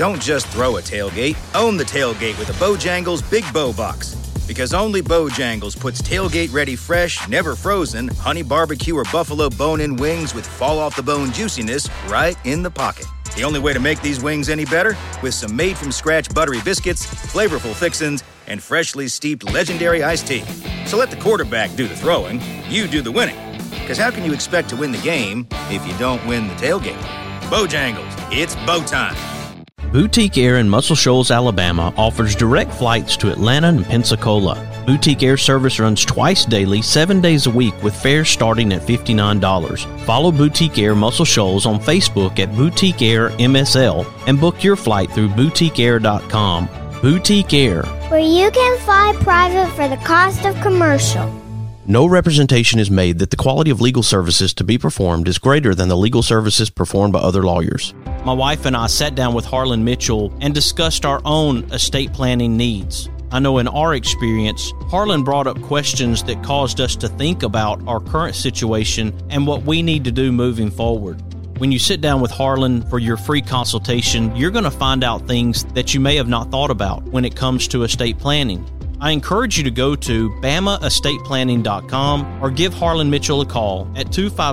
Don't just throw a tailgate. Own the tailgate with a Bojangles Big Bow Box. Because only Bojangles puts tailgate-ready fresh, never frozen, honey barbecue or buffalo bone-in wings with fall-off-the-bone juiciness right in the pocket. The only way to make these wings any better? With some made-from-scratch buttery biscuits, flavorful fixins, and freshly steeped legendary iced tea. So let the quarterback do the throwing, you do the winning. Because how can you expect to win the game if you don't win the tailgate? Bojangles, it's bow time. Boutique Air in Muscle Shoals, Alabama offers direct flights to Atlanta and Pensacola. Boutique Air service runs twice daily, 7 days a week with fares starting at $59. Follow Boutique Air Muscle Shoals on Facebook at Boutique Air MSL and book your flight through boutiqueair.com. Boutique Air, where you can fly private for the cost of commercial. No representation is made that the quality of legal services to be performed is greater than the legal services performed by other lawyers. My wife and I sat down with Harlan Mitchell and discussed our own estate planning needs. I know in our experience, Harlan brought up questions that caused us to think about our current situation and what we need to do moving forward. When you sit down with Harlan for your free consultation, you're going to find out things that you may have not thought about when it comes to estate planning. I encourage you to go to BamaEstatePlanning.com or give Harlan Mitchell a call at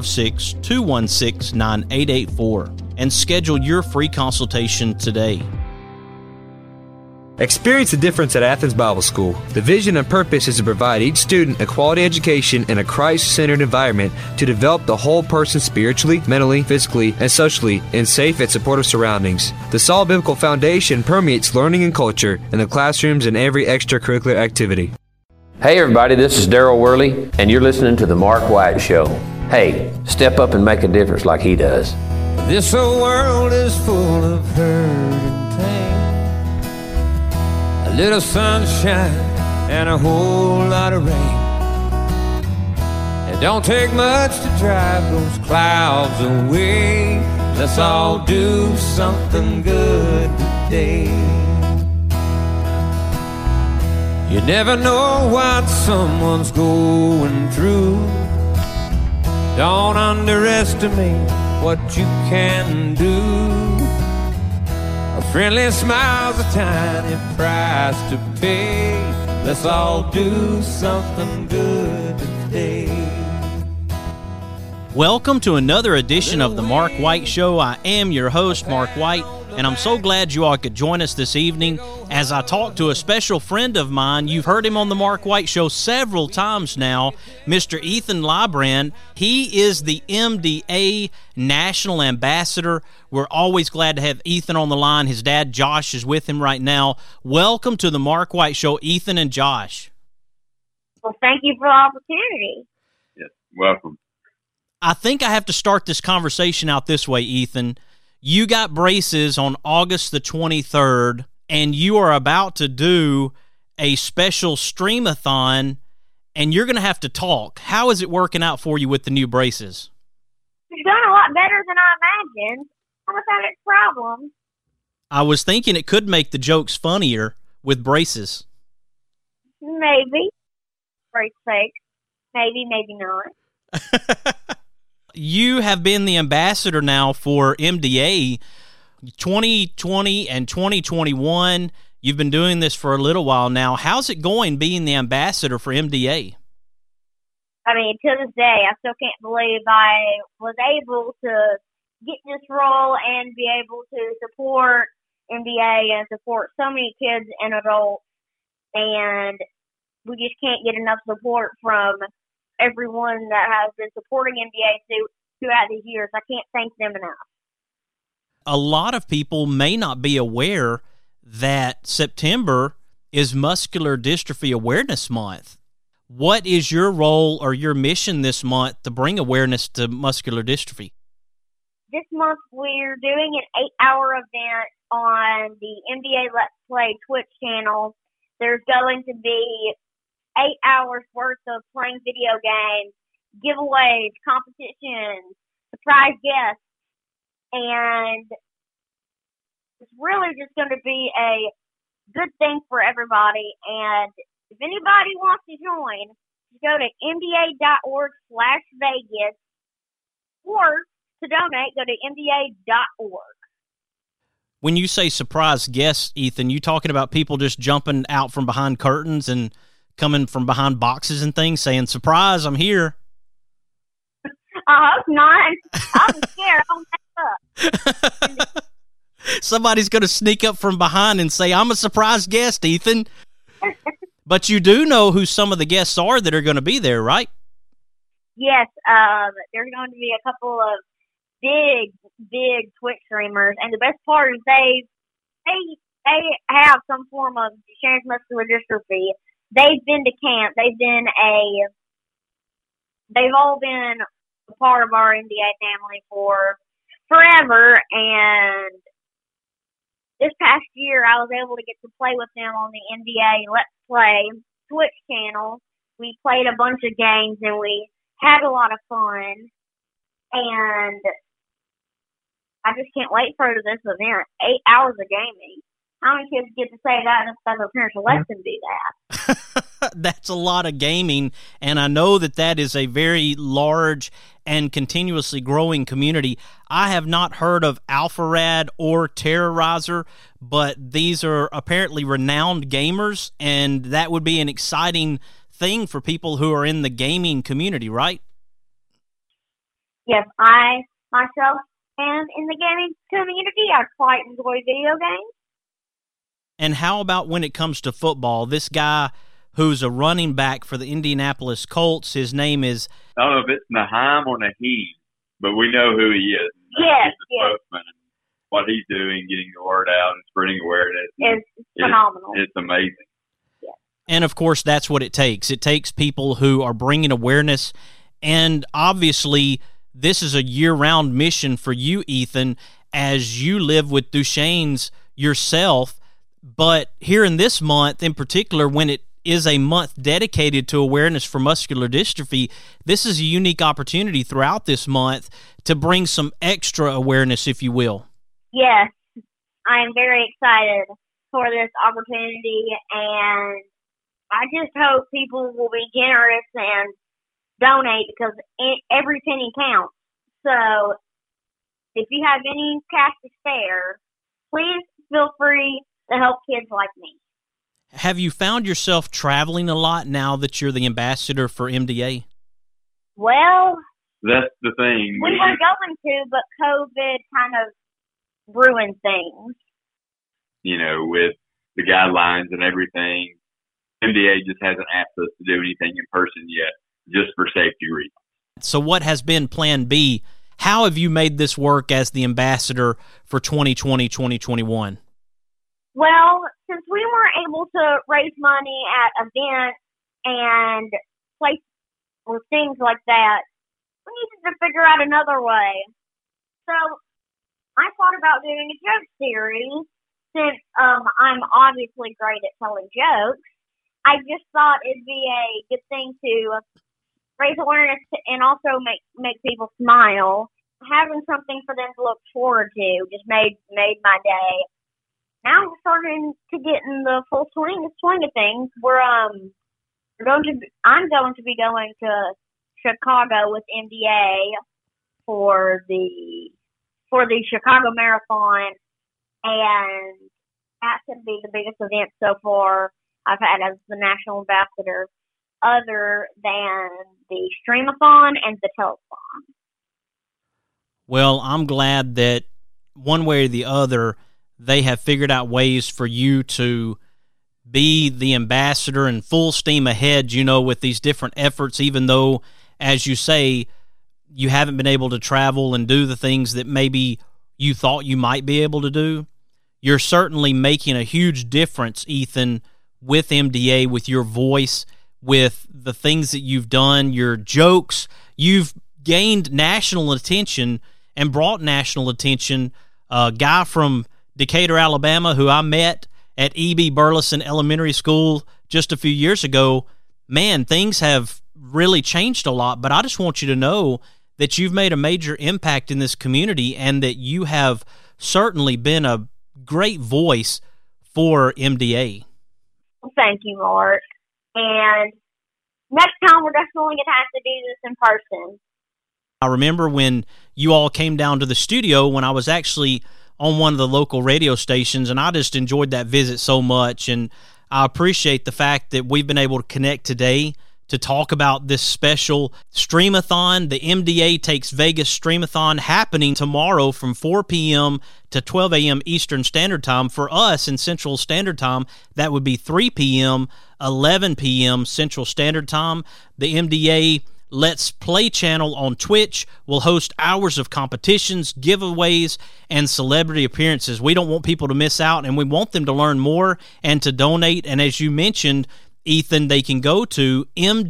256-216-9884 and schedule your free consultation today. Experience the difference at Athens Bible School. The vision and purpose is to provide each student a quality education in a Christ-centered environment to develop the whole person spiritually, mentally, physically, and socially in safe and supportive surroundings. The solid biblical foundation permeates learning and culture in the classrooms and every extracurricular activity. Hey everybody, this is Daryl Worley, and you're listening to The Mark White Show. Hey, step up and make a difference like he does. This old world is full of hurt and pain. A little sunshine and a whole lot of rain. It don't take much to drive those clouds away. Let's all do something good today. You never know what someone's going through. Don't underestimate what you can do. A friendly smile's a tiny price to pay. Let's all do something good today. Welcome to another edition of the Mark White Show. I am your host, Mark White, and I'm so glad you all could join us this evening as I talk to a special friend of mine. You've heard him on the Mark White Show several times now, Mr. Ethan Lybrand. He is the MDA National Ambassador. We're always glad to have Ethan on the line. His dad, Josh, is with him right now. Welcome to the Mark White Show, Ethan and Josh. Well, thank you for the opportunity. Yes, welcome. I think I have to start this conversation out this way, Ethan. You got braces on August the 23rd, and you are about to do a special stream-a-thon, and you're going to have to talk. How is it working out for you with the new braces? It's going a lot better than I imagined. I was having problems. I was thinking it could make the jokes funnier with braces. Maybe. Brace sake. Maybe, maybe not. You have been the ambassador now for MDA 2020 and 2021. You've been doing this for a little while now. How's it going being the ambassador for MDA? I mean, to this day, I still can't believe I was able to get this role and be able to support MDA and support so many kids and adults. And we just can't get enough support from everyone that has been supporting MDA throughout these years. I can't thank them enough. A lot of people may not be aware that September is Muscular Dystrophy Awareness Month. What is your role or your mission this month to bring awareness to muscular dystrophy? This month we're doing an 8-hour event on the MDA Let's Play Twitch channel. There's going to be 8 hours worth of playing video games, giveaways, competitions, surprise guests, and it's really just going to be a good thing for everybody. And if anybody wants to join, just go to mda.org/Vegas, or to donate, go to mda.org. When you say surprise guests, Ethan, you talking about people just jumping out from behind curtains and coming from behind boxes and things saying, surprise, I'm here? I hope not. I'm scared. I'll mess up. Somebody's going to sneak up from behind and say, I'm a surprise guest, Ethan. But you do know who some of the guests are that are going to be there, right? Yes, there's going to be a couple of big Twitch streamers, and the best part is they have some form of Duchenne's muscular dystrophy. They've been to camp. They've all been a part of our NBA family for forever, and this past year I was able to get to play with them on the NBA Let's Play Twitch channel. We played a bunch of games and we had a lot of fun, and I just can't wait for this event. 8 hours of gaming. How many kids get to say that instead of their parents will let them do that? That's a lot of gaming, and I know that is a very large and continuously growing community. I have not heard of Alpharad or Terrorizer, but these are apparently renowned gamers, and that would be an exciting thing for people who are in the gaming community, right? Yes, I myself am in the gaming community. I quite enjoy video games. And how about when it comes to football? This guy who's a running back for the Indianapolis Colts, his name is... I don't know if it's Naheem or Naheem, but we know who he is. Yes, he's a spokesman. What he's doing, getting the word out and spreading awareness. It's phenomenal. It's amazing. Yes. And, of course, that's what it takes. It takes people who are bringing awareness, and obviously this is a year-round mission for you, Ethan, as you live with Duchenne's yourself. But here in this month in particular, when it is a month dedicated to awareness for muscular dystrophy, this is a unique opportunity throughout this month to bring some extra awareness, if you will. Yes, I am very excited for this opportunity, and I just hope people will be generous and donate, because every penny counts. So if you have any cash to spare, please feel free to help kids like me. Have you found yourself traveling a lot now that you're the ambassador for MDA? Well, that's the thing. We were going to, but COVID kind of ruined things. You know, with the guidelines and everything, MDA just hasn't asked us to do anything in person yet, just for safety reasons. So what has been Plan B? How have you made this work as the ambassador for 2020-2021? Well, since we weren't able to raise money at events and places or things like that, we needed to figure out another way. So I thought about doing a joke series. Since I'm obviously great at telling jokes, I just thought it'd be a good thing to raise awareness and also make people smile. Having something for them to look forward to just made my day. Now we're starting to get in the full swing of things. I'm going to be going to Chicago with MDA for the Chicago Marathon, and that's going to be the biggest event so far I've had as the national ambassador, other than the Streamathon and the Telethon. Well, I'm glad that one way or the other, they have figured out ways for you to be the ambassador and full steam ahead, you know, with these different efforts, even though, as you say, you haven't been able to travel and do the things that maybe you thought you might be able to do. You're certainly making a huge difference, Ethan, with MDA, with your voice, with the things that you've done, your jokes. You've gained national attention and brought national attention. A guy from Decatur, Alabama, who I met at E.B. Burleson Elementary School just a few years ago. Man, things have really changed a lot, but I just want you to know that you've made a major impact in this community and that you have certainly been a great voice for MDA. Well, thank you, Mark. And next time we're definitely going to have to do this in person. I remember when you all came down to the studio when I was actually on one of the local radio stations, and I just enjoyed that visit so much. And I appreciate the fact that we've been able to connect today to talk about this special Streamathon, the MDA Takes Vegas Streamathon, happening tomorrow from 4 p.m. to 12 a.m. Eastern Standard Time. For us in Central Standard Time, that would be 3 p.m., 11 p.m. Central Standard Time. The MDA Let's Play channel on Twitch will host hours of competitions, giveaways, and celebrity appearances. We don't want people to miss out, and we want them to learn more and to donate. And as you mentioned, Ethan, they can go to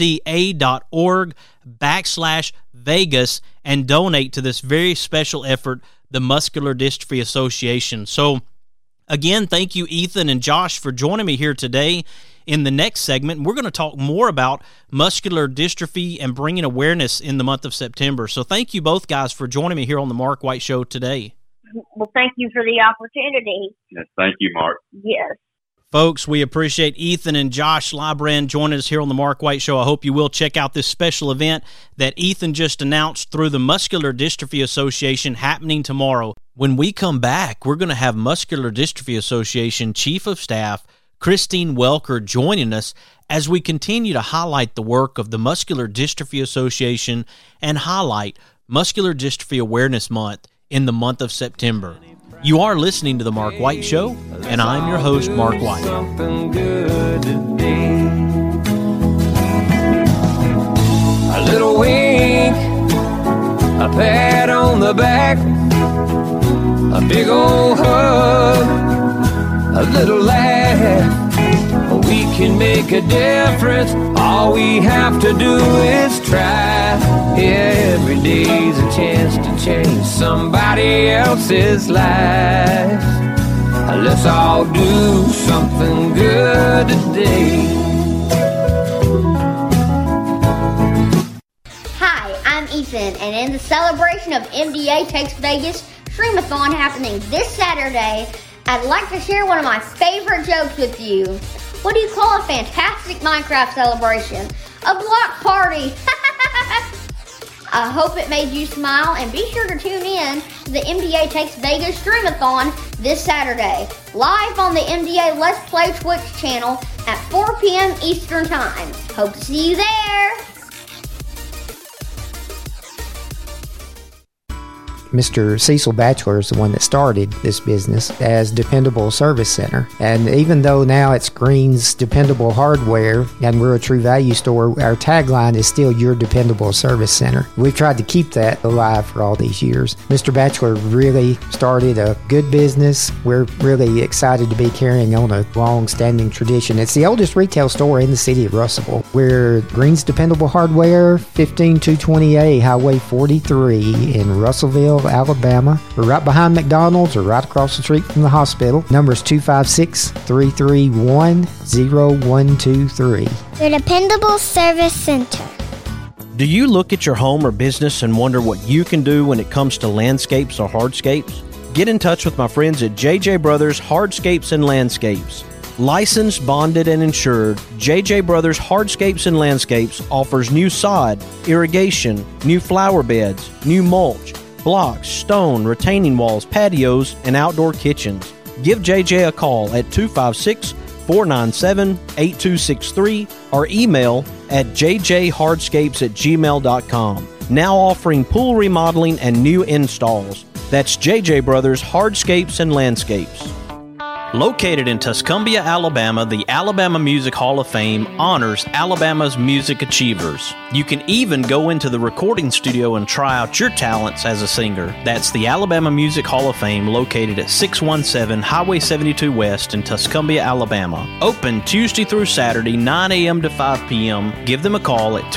mda.org/Vegas and donate to this very special effort, the Muscular Dystrophy Association. So, again, thank you, Ethan and Josh, for joining me here today. In the next segment, we're going to talk more about muscular dystrophy and bringing awareness in the month of September. So thank you both guys for joining me here on the Mark White Show today. Well, thank you for the opportunity. Yes, thank you, Mark. Yes. Folks, we appreciate Ethan and Josh Lybrand joining us here on the Mark White Show. I hope you will check out this special event that Ethan just announced through the Muscular Dystrophy Association happening tomorrow. When we come back, we're going to have Muscular Dystrophy Association Chief of Staff Christine Welker joining us as we continue to highlight the work of the Muscular Dystrophy Association and highlight Muscular Dystrophy Awareness Month in the month of September. You are listening to The Mark White Show, and I'm your host, Mark White. Something good today. A little wink, a pat on the back, a big old hug, a little laugh. We can make a difference. All we have to do is try. Yeah, every day's a chance to change somebody else's life. Let's all do something good today. Hi, I'm Ethan, and in the celebration of MDA Takes Vegas Streamathon happening this Saturday, I'd like to share one of my favorite jokes with you. What do you call a fantastic Minecraft celebration? A block party. I hope it made you smile, and be sure to tune in to the MDA Takes Vegas Streamathon this Saturday, live on the MDA Let's Play Twitch channel at 4 p.m. Eastern Time. Hope to see you there. Mr. Cecil Batchelor is the one that started this business as Dependable Service Center. And even though now it's Green's Dependable Hardware and we're a True Value store, our tagline is still Your Dependable Service Center. We've tried to keep that alive for all these years. Mr. Batchelor really started a good business. We're really excited to be carrying on a long-standing tradition. It's the oldest retail store in the city of Russellville. We're Green's Dependable Hardware, 15220A Highway 43 in Russellville, Alabama. We're right behind McDonald's or right across the street from the hospital. Number is 256-331-0123. Your Dependable Service Center. Do you look at your home or business and wonder what you can do when it comes to landscapes or hardscapes? Get in touch with my friends at JJ Brothers Hardscapes and Landscapes. Licensed, bonded, and insured, JJ Brothers Hardscapes and Landscapes offers new sod, irrigation, new flower beds, new mulch, blocks, stone, retaining walls, patios, and outdoor kitchens. Give JJ a call at 256-497-8263 or email at jjhardscapes@gmail.com. Now offering pool remodeling and new installs. That's JJ Brothers Hardscapes and Landscapes. Located in Tuscumbia, Alabama, the Alabama Music Hall of Fame honors Alabama's music achievers. You can even go into the recording studio and try out your talents as a singer. That's the Alabama Music Hall of Fame, located at 617 Highway 72 West in Tuscumbia, Alabama. Open Tuesday through Saturday, 9 a.m. to 5 p.m. Give them a call at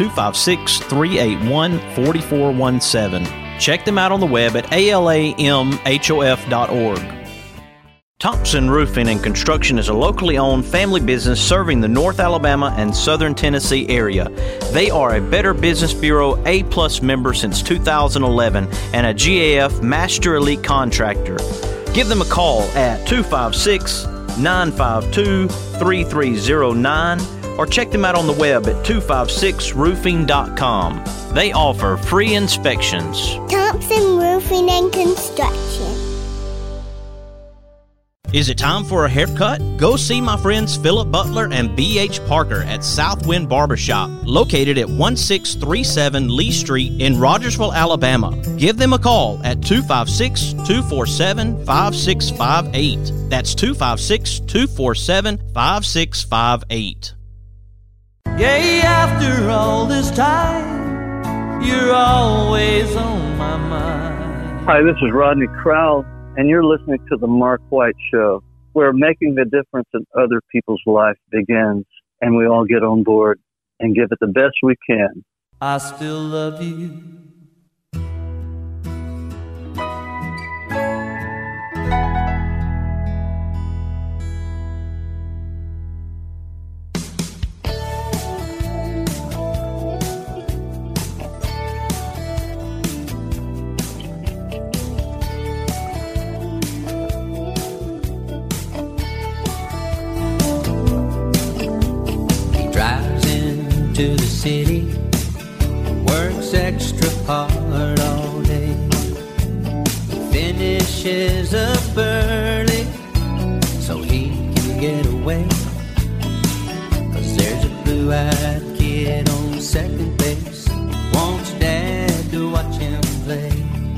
256-381-4417. Check them out on the web at alamhof.org. Thompson Roofing and Construction is a locally owned family business serving the North Alabama and Southern Tennessee area. They are a Better Business Bureau A+ member since 2011 and a GAF Master Elite Contractor. Give them a call at 256-952-3309 or check them out on the web at 256roofing.com. They offer free inspections. Thompson Roofing and Construction. Is it time for a haircut? Go see my friends Philip Butler and B.H. Parker at Southwind Barbershop, located at 1637 Lee Street in Rogersville, Alabama. Give them a call at 256-247-5658. That's 256-247-5658. Yea, after all this time, you're always on my mind. Hi, this is Rodney Crowell, and you're listening to The Mark White Show, where making the difference in other people's life begins, and we all get on board and give it the best we can. I still love you. To the city, works extra hard all day, finishes up early so he can get away, 'cause there's a blue-eyed kid on second base, wants dad to watch him play.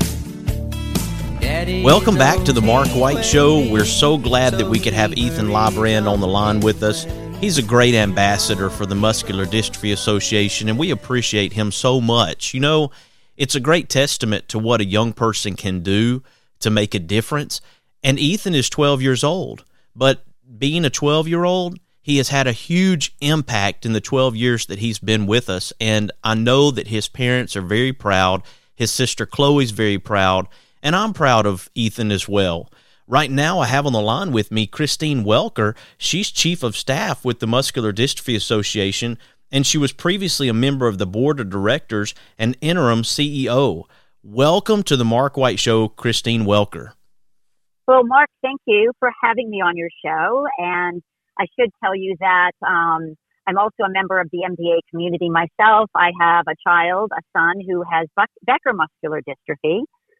Welcome back to the Mark White Show. We're so glad that we could have Ethan Lybrand on the line with us. He's a great ambassador for the Muscular Dystrophy Association, and we appreciate him so much. You know, it's a great testament to what a young person can do to make a difference. And Ethan is 12 years old, but being a 12-year-old, he has had a huge impact in the 12 years that he's been with us. And I know that his parents are very proud. His sister Chloe's very proud, and I'm proud of Ethan as well. Right now, I have on the line with me Christine Welker. She's Chief of Staff with the Muscular Dystrophy Association, and she was previously a member of the Board of Directors and interim CEO. Welcome to the Mark White Show, Christine Welker. Well, Mark, thank you for having me on your show. And I should tell you that I'm also a member of the MDA community myself. I have a son who has Becker muscular dystrophy.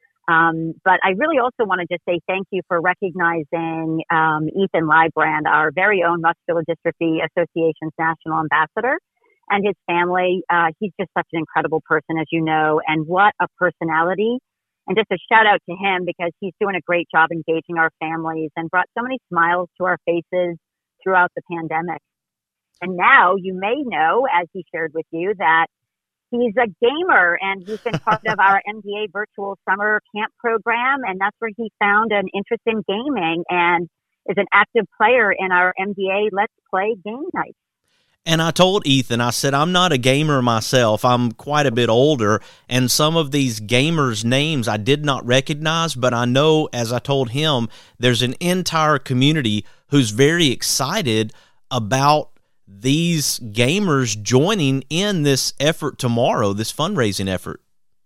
But I really also wanted to say thank you for recognizing Ethan Lybrand, our very own Muscular Dystrophy Association's national ambassador, and his family. He's just such an incredible person, as you know, and what a personality. And just a shout out to him because he's doing a great job engaging our families and brought so many smiles to our faces throughout the pandemic. And now you may know, as he shared with you, that he's a gamer, and he's been part of our MDA virtual summer camp program, and that's where he found an interest in gaming and is an active player in our MDA Let's Play game nights. And I told Ethan, I said, I'm not a gamer myself. I'm quite a bit older, and some of these gamers' names I did not recognize, but I know, as I told him, there's an entire community who's very excited about these gamers joining in this effort tomorrow, this fundraising effort.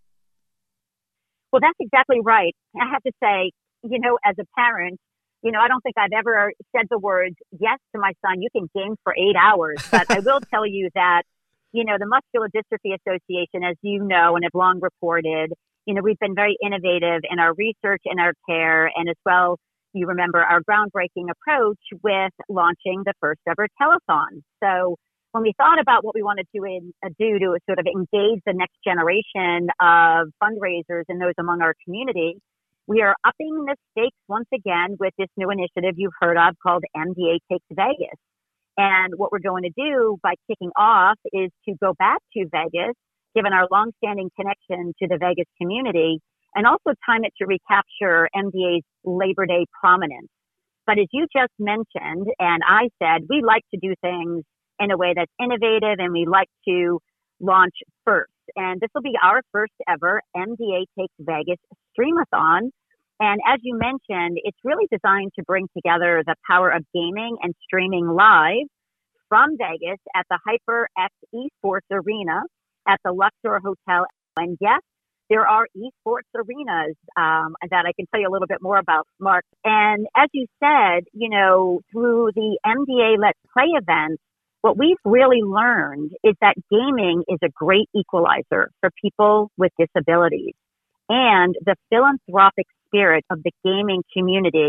Well, that's exactly right. I have to say, as a parent, I don't think I've ever said the words yes to my son, you can game for 8 hours. But I will tell you that, the Muscular Dystrophy Association, as you know, and have long reported, we've been very innovative in our research and our care, and as well, you remember our groundbreaking approach with launching the first ever telethon. So when we thought about what we wanted to do to sort of engage the next generation of fundraisers and those among our community, we are upping the stakes once again with this new initiative you've heard of called MDA Takes Vegas. And what we're going to do by kicking off is to go back to Vegas, given our longstanding connection to the Vegas community, and also time it to recapture MDA's Labor Day prominence. But as you just mentioned, and I said, we like to do things in a way that's innovative, and we like to launch first. And this will be our first ever MDA Takes Vegas Streamathon. And as you mentioned, it's really designed to bring together the power of gaming and streaming live from Vegas at the HyperX Esports Arena at the Luxor Hotel. And yes, there are esports arenas that I can tell you a little bit more about, Mark. And as you said, through the MDA Let's Play events, what we've really learned is that gaming is a great equalizer for people with disabilities. And the philanthropic spirit of the gaming community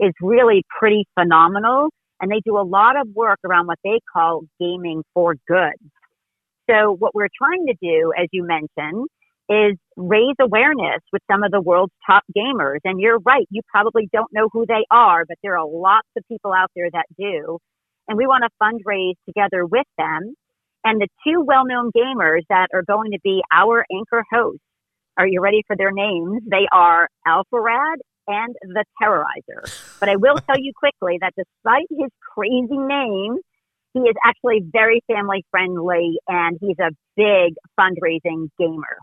is really pretty phenomenal. And they do a lot of work around what they call gaming for good. So what we're trying to do, as you mentioned, is raise awareness with some of the world's top gamers. And you're right, you probably don't know who they are, but there are lots of people out there that do. And we want to fundraise together with them. And the two well-known gamers that are going to be our anchor hosts, are you ready for their names? They are Alpharad and the Terrorizer. But I will tell you quickly that despite his crazy name, he is actually very family friendly and he's a big fundraising gamer.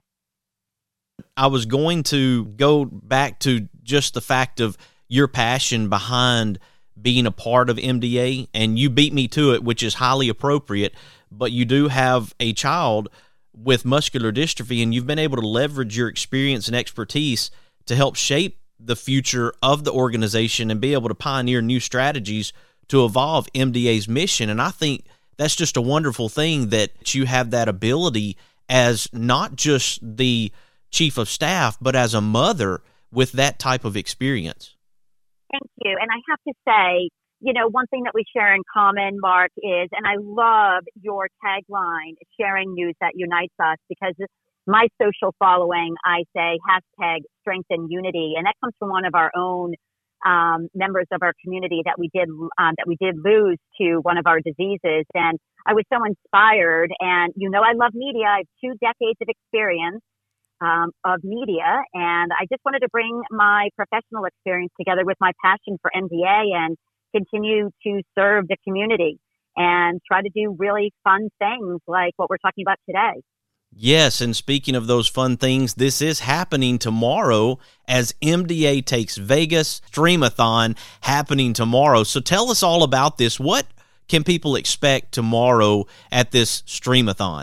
I was going to go back to just the fact of your passion behind being a part of MDA, and you beat me to it, which is highly appropriate, but you do have a child with muscular dystrophy, and you've been able to leverage your experience and expertise to help shape the future of the organization and be able to pioneer new strategies to evolve MDA's mission. And I think that's just a wonderful thing that you have that ability as not just the chief of staff, but as a mother with that type of experience. Thank you. And I have to say, you know, one thing that we share in common, Mark, is, and I love your tagline, sharing news that unites us, because my social following, I say hashtag strength and unity. And that comes from one of our own members of our community that we did lose to one of our diseases. And I was so inspired. And, you know, I love media. I have 2 decades of experience of media. And I just wanted to bring my professional experience together with my passion for MDA and continue to serve the community and try to do really fun things like what we're talking about today. Yes, and speaking of those fun things, this is happening tomorrow as MDA takes Vegas, Streamathon happening tomorrow. So tell us all about this. What can people expect tomorrow at this Streamathon?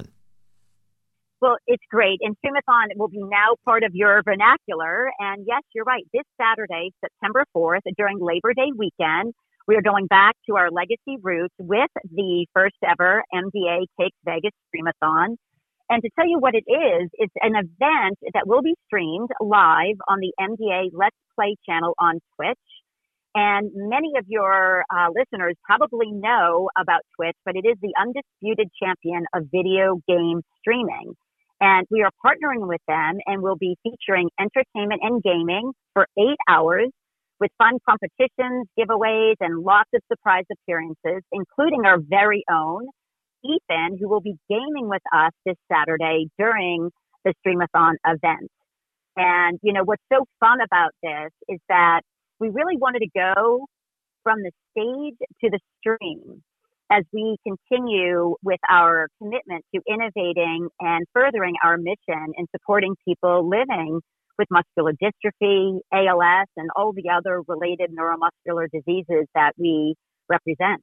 Well, it's great. And Streamathon will be now part of your vernacular. And yes, you're right. This Saturday, September 4th, during Labor Day weekend, we are going back to our legacy roots with the first ever MDA Takes Vegas Streamathon. And to tell you what it is, it's an event that will be streamed live on the MDA Let's Play channel on Twitch. And many of your listeners probably know about Twitch, but it is the undisputed champion of video game streaming. And we are partnering with them and we'll be featuring entertainment and gaming for 8 hours with fun competitions, giveaways, and lots of surprise appearances, including our very own Ethan, who will be gaming with us this Saturday during the Streamathon event. And, you know, what's so fun about this is that we really wanted to go from the stage to the stream as we continue with our commitment to innovating and furthering our mission in supporting people living with muscular dystrophy, ALS, and all the other related neuromuscular diseases that we represent.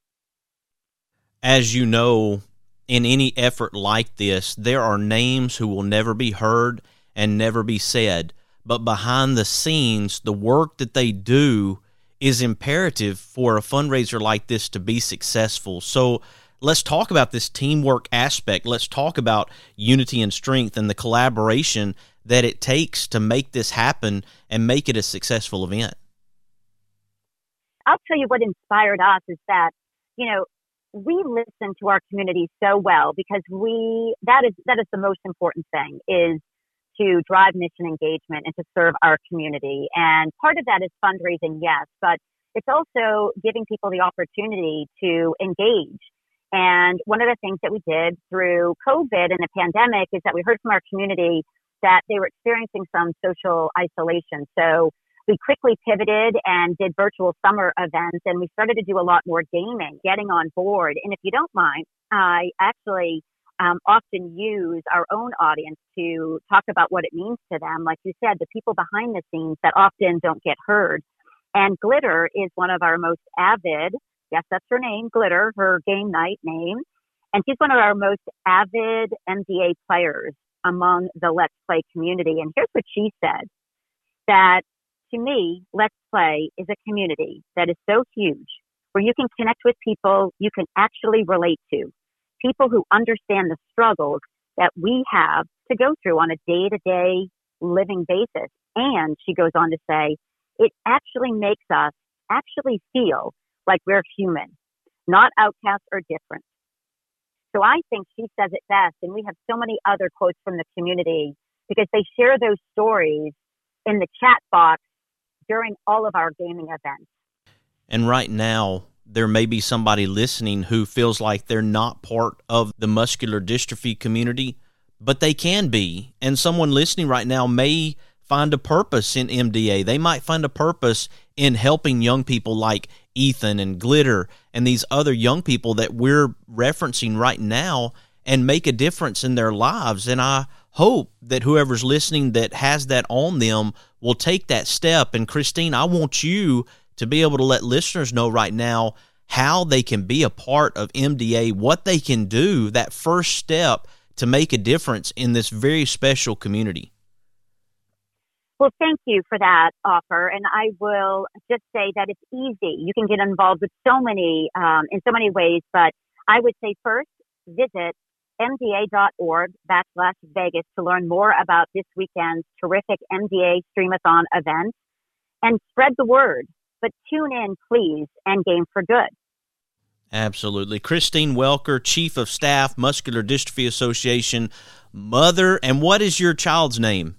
As you know, in any effort like this, there are names who will never be heard and never be said. But behind the scenes, the work that they do is imperative for a fundraiser like this to be successful. So let's talk about this teamwork aspect. Let's talk about unity and strength and the collaboration that it takes to make this happen and make it a successful event. I'll tell you what inspired us is that, you know, we listen to our community so well because that is the most important thing, is to drive mission engagement and to serve our community. And part of that is fundraising, yes, but it's also giving people the opportunity to engage. And one of the things that we did through COVID and the pandemic is that we heard from our community that they were experiencing some social isolation. So we quickly pivoted and did virtual summer events, and we started to do a lot more gaming, getting on board. And if you don't mind, I actually often use our own audience to talk about what it means to them. Like you said, the people behind the scenes that often don't get heard. And Glitter is one of our most avid, yes, that's her name, Glitter, her game night name. And she's one of our most avid MDA players among the Let's Play community. And here's what she said, that to me, Let's Play is a community that is so huge where you can connect with people you can actually relate to. People who understand the struggles that we have to go through on a day-to-day living basis. And she goes on to say, it actually makes us actually feel like we're human, not outcasts or different. So I think she says it best, and we have so many other quotes from the community because they share those stories in the chat box during all of our gaming events. And right now, there may be somebody listening who feels like they're not part of the muscular dystrophy community, but they can be. And someone listening right now may find a purpose in MDA. They might find a purpose in helping young people like Ethan and Glitter and these other young people that we're referencing right now and make a difference in their lives. And I hope that whoever's listening that has that on them will take that step. And Christine, I want you to be able to let listeners know right now how they can be a part of MDA, what they can do, that first step to make a difference in this very special community. Well, thank you for that offer. And I will just say that it's easy. You can get involved with so many, in so many ways, but I would say first, visit mda.org/Vegas to learn more about this weekend's terrific MDA Streamathon event and spread the word. But tune in, please, and game for good. Absolutely. Christine Welker, Chief of Staff, Muscular Dystrophy Association, mother, and what is your child's name?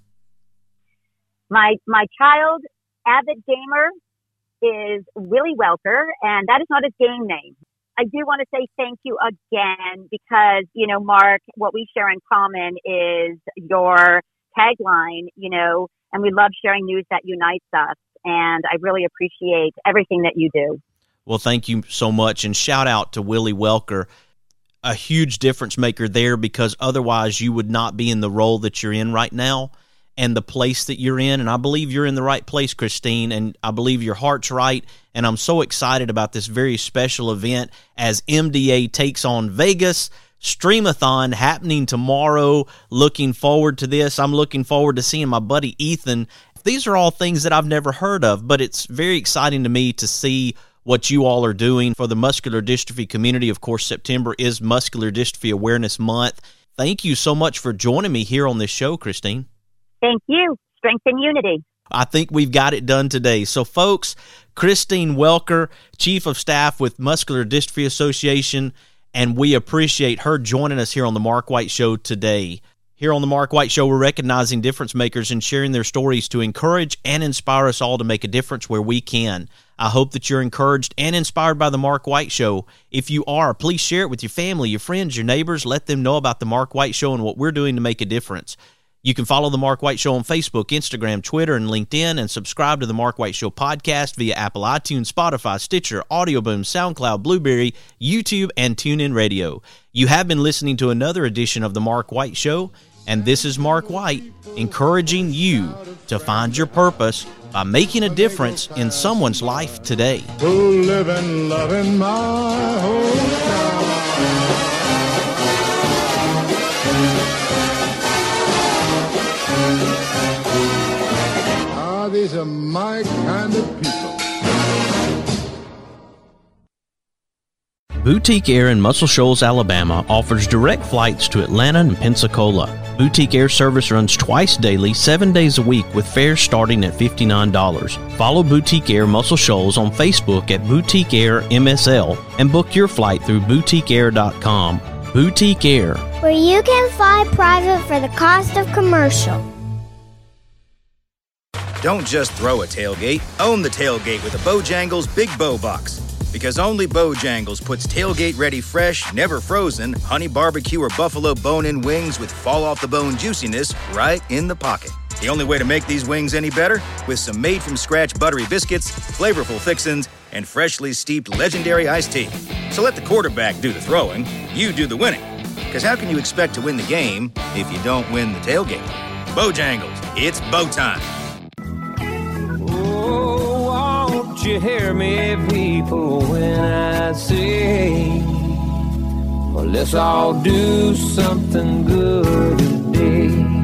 My child, avid gamer, is Willie Welker, and that is not his game name. I do want to say thank you again because, you know, Mark, what we share in common is your tagline, you know, and we love sharing news that unites us. And I really appreciate everything that you do. Well, thank you so much. And shout out to Willie Welker, a huge difference maker there because otherwise you would not be in the role that you're in right now and the place that you're in. And I believe you're in the right place, Christine, and I believe your heart's right. And I'm so excited about this very special event as MDA takes on Vegas. Streamathon happening tomorrow. Looking forward to this. I'm looking forward to seeing my buddy Ethan. These are all things that I've never heard of, but it's very exciting to me to see what you all are doing for the muscular dystrophy community. Of course, September is Muscular Dystrophy Awareness Month. Thank you so much for joining me here on this show, Christine. Thank you. Strength and unity. I think we've got it done today. So, folks, Christine Welker, Chief of Staff with Muscular Dystrophy Association, and we appreciate her joining us here on the Mark White Show today. Here on the Mark White Show, we're recognizing difference makers and sharing their stories to encourage and inspire us all to make a difference where we can. I hope that you're encouraged and inspired by the Mark White Show. If you are, please share it with your family, your friends, your neighbors. Let them know about the Mark White Show and what we're doing to make a difference. You can follow the Mark White Show on Facebook, Instagram, Twitter, and LinkedIn, and subscribe to the Mark White Show podcast via Apple iTunes, Spotify, Stitcher, AudioBoom, SoundCloud, Blueberry, YouTube, and TuneIn Radio. You have been listening to another edition of the Mark White Show, and this is Mark White encouraging you to find your purpose by making a difference in someone's life today. Who live and love in my hometown. These are my kind of people. Boutique Air in Muscle Shoals, Alabama offers direct flights to Atlanta and Pensacola. Boutique Air service runs twice daily, 7 days a week with fares starting at $59. Follow Boutique Air Muscle Shoals on Facebook at Boutique Air MSL and book your flight through boutiqueair.com. Boutique Air, where you can fly private for the cost of commercial. Don't just throw a tailgate, own the tailgate with a Bojangles Big Bow Box. Because only Bojangles puts tailgate-ready fresh, never frozen, honey barbecue or buffalo bone-in wings with fall-off-the-bone juiciness right in the pocket. The only way to make these wings any better? With some made-from-scratch buttery biscuits, flavorful fixins, and freshly steeped legendary iced tea. So let the quarterback do the throwing, you do the winning. Because how can you expect to win the game if you don't win the tailgate? Bojangles, it's bow time. You hear me, people, when I say, well, let's all do something good today.